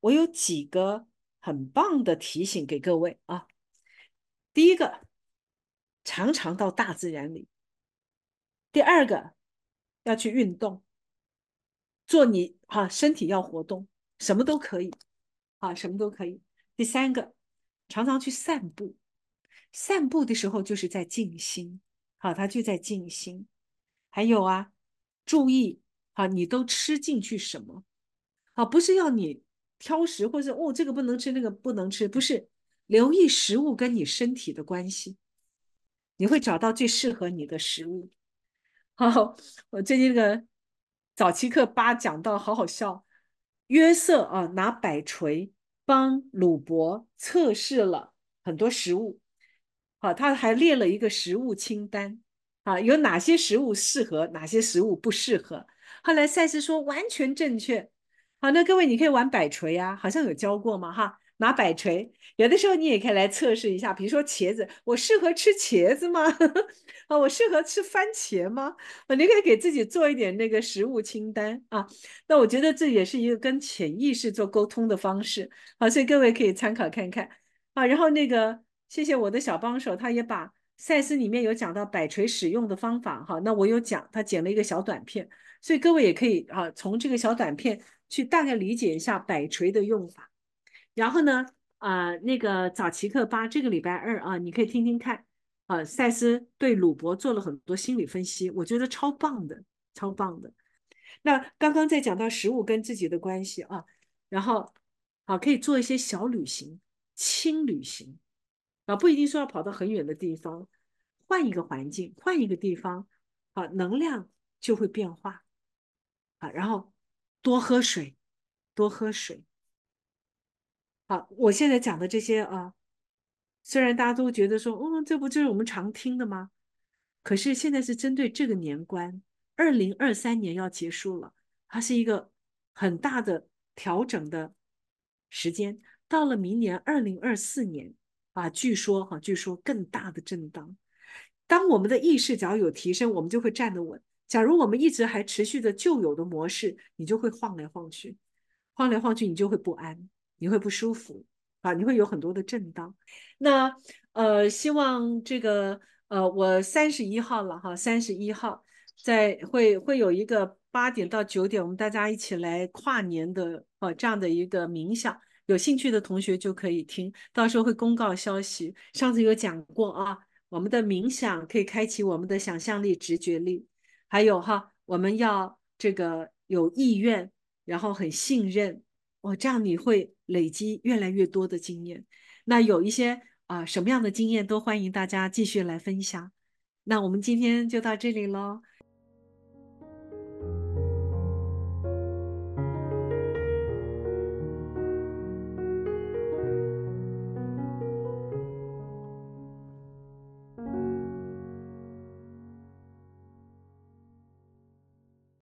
我有几个很棒的提醒给各位啊。第一个，常常到大自然里；第二个，要去运动，做你身体要活动，什么都可以什么都可以。第三个，常常去散步，散步的时候就是在静心，他就在静心。还有注意你都吃进去什么不是要你挑食，或者这个不能吃，那个不能吃，不是，留意食物跟你身体的关系，你会找到最适合你的食物。好，我最近那个早期课8讲到好好笑，约瑟拿摆锤帮鲁伯测试了很多食物，他还列了一个食物清单，有哪些食物适合，哪些食物不适合。后来赛斯说完全正确。好，那各位你可以玩摆锤好像有教过吗？拿摆锤，有的时候你也可以来测试一下，比如说茄子，我适合吃茄子吗？我适合吃番茄吗？你可以给自己做一点那个食物清单那我觉得这也是一个跟潜意识做沟通的方式所以各位可以参考看看然后那个谢谢我的小帮手，他也把赛事里面有讲到摆锤使用的方法那我有讲，他剪了一个小短片，所以各位也可以从这个小短片去大概理解一下摆锤的用法。然后呢那个早期课8这个礼拜2你可以听听看赛斯对鲁伯做了很多心理分析，我觉得超棒的，超棒的。那刚刚在讲到食物跟自己的关系然后可以做一些小旅行、轻旅行不一定说要跑到很远的地方，换一个环境，换一个地方能量就会变化然后多喝水，多喝水。好，我现在讲的这些虽然大家都觉得说，这不就是我们常听的吗？可是现在是针对这个年关，2023年要结束了，它是一个很大的调整的时间。到了明年2024年据说更大的震荡。当我们的意识只要有提升，我们就会站得稳。假如我们一直还持续着旧有的模式，你就会晃来晃去，晃来晃去，你就会不安，你会不舒服你会有很多的震荡。那希望这个我31号了31号会有一个8点到9点，我们大家一起来跨年的这样的一个冥想，有兴趣的同学就可以听，到时候会公告消息。上次有讲过我们的冥想可以开启我们的想象力、直觉力，还有我们要这个有意愿，然后很信任这样你会累积越来越多的经验。那有一些什么样的经验都欢迎大家继续来分享。那我们今天就到这里喽。